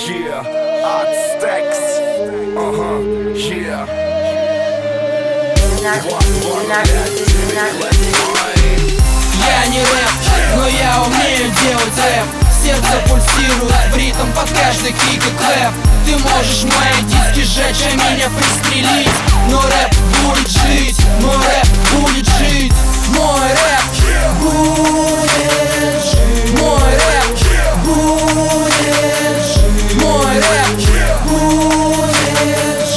Yeah, Aztecs. Yeah. Я не рэп, но я умею делать рэп. Сердце пульсирует в ритм под каждый кик и клэп. Ты можешь мои диски сжечь, а меня пристрелить, но рэп будет жить, мой рэп будет жить. Мой рэп будет жить. Мой рэп будет жить. Мой рэп будет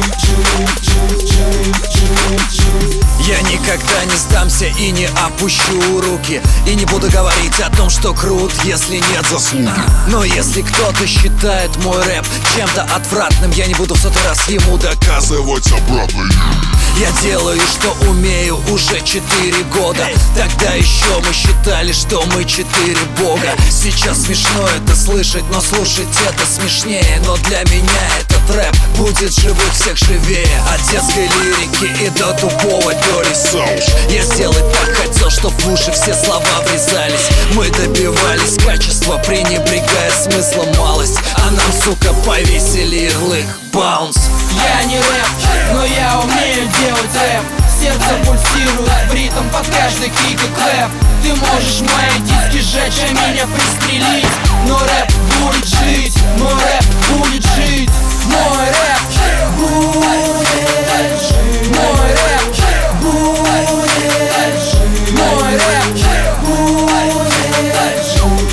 жить. Я никогда не сдамся и не опущу руки, и не буду говорить о том, что крут, если нет заслуги. Но если кто-то считает мой рэп чем-то отвратным, я не буду в сотый раз ему доказывать обратное. Я делаю, что умею уже 4 года. Тогда еще мы считали, что мы 4 бога. Сейчас смешно это слышать, но слушать это смешнее. Но для меня этот рэп будет живых всех живее. От детской лирики и до тупого dirty sound. Я сделать так хотел, чтоб в уши все слова врезались. Мы добивались качества, пренебрегая смыслом малость. А нам, сука, повесили ярлык баунс. Я не рэп, но я умею делать рэп. Сердце пульсирует в ритм под каждый кик и клэп. Ты можешь мои диски сжечь, а меня пристрелить, но рэп будет жить, мой рэп будет жить. Мой рэп будет жить. Мой рэп будет жить. Мой рэп будет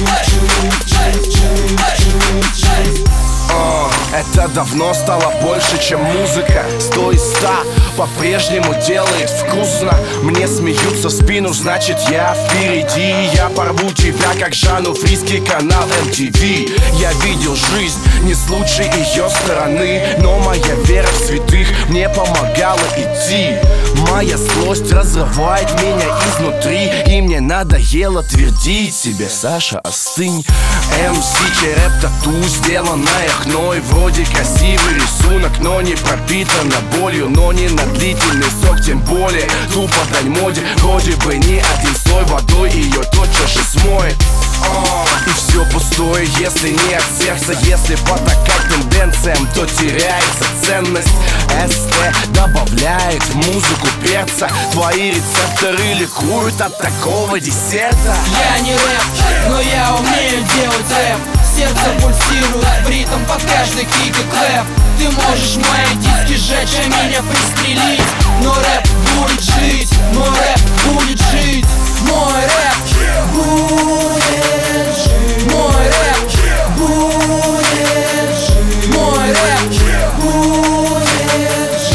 жить. Это давно стало больше, чем музыка. 100 из 100 по-прежнему делает вкусно. Мне смеются в спину, значит я впереди. Я порву тебя, как Жанну Фриске, канал MTV. Я видел жизнь не с лучшей ее стороны, но моя вера в святых мне помогала идти. Моя злость разрывает меня изнутри, и мне надоело твердить себе: Саша, остынь. MC, чей рэп-тату сделанная хной. Вроде красивый рисунок, но не пропитана болью. Но не на длительный срок, тем более тупо дань моде. Вроде бы ни один слой водой ее тотчас же смоет. И все пустое, если не от сердца. Если потакать тенденциям, то теряется ценность. СТ добавляет в музыку перца. Твои рецепторы ликуют от такого десерта. Я не рэп, но я умею делать рэп. Сердце пульсирует в ритм под каждый кик и клэп. Ты можешь мои диски сжечь, а меня пристрелить, но рэп будет жить, мой рэп будет жить. Мой рэп будет жить. Мой рэп будет жить. Мой рэп будет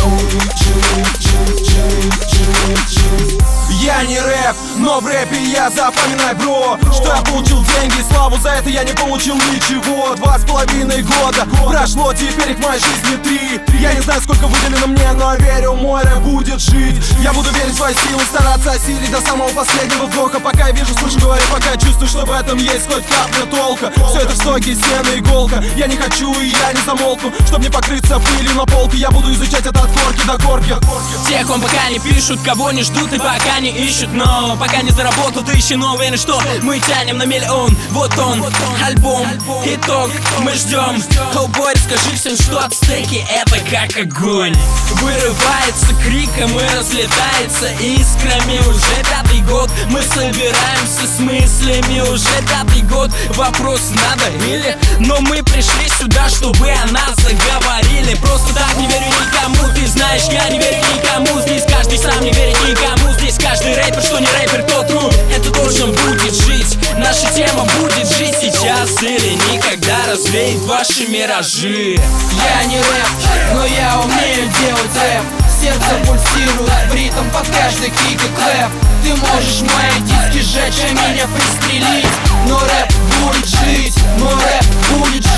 жить. Я не рэп, но в рэпе я запоминай, бро, что я получил деньги и славу, за это я не получил ничего. 2,5 года прошло, теперь их в моей жизни 3. Я не знаю, сколько выделено мне, но верю, мой рэп будет жить. Я буду верить в свои силы, стараться осилить до самого последнего вдоха. Пока я вижу, слышу, говорю, пока чувствую, что в этом есть хоть капля толка. Все это в стоке, стены, иголка. Я не хочу и я не замолкну, чтоб не покрыться пылью на полке. Я буду изучать это от корки до корки. Тех, он пока не пишут, кого не ждут и пока не ищут. Но пока не заработал тысячи, но уверен, что мы тянем на миллион. Вот он, альбом, итог, мы ждем. Колбой, скажи всем, что ацтеки это как огонь. Вырывается криком и разлетается искрами. Уже 5-й год мы собираемся с мыслями. Уже 5-й год, вопрос надо или. Но мы пришли сюда, чтобы о нас заговорили. Просто так не верю никому, ты знаешь, я не верю никому. Здесь каждый сам не верит никому. Здесь каждый рэпер, что не рэпер, тот труд. Это должен будет жить, наша тема будет жить сейчас или никогда. Развеет ваши миражи. Я не рэп, но я умею делать рэп. Сердце пульсирует в ритм под каждый кик и клэп. Ты можешь мои диски сжечь, а меня пристрелить, но рэп будет жить, мой рэп будет жить.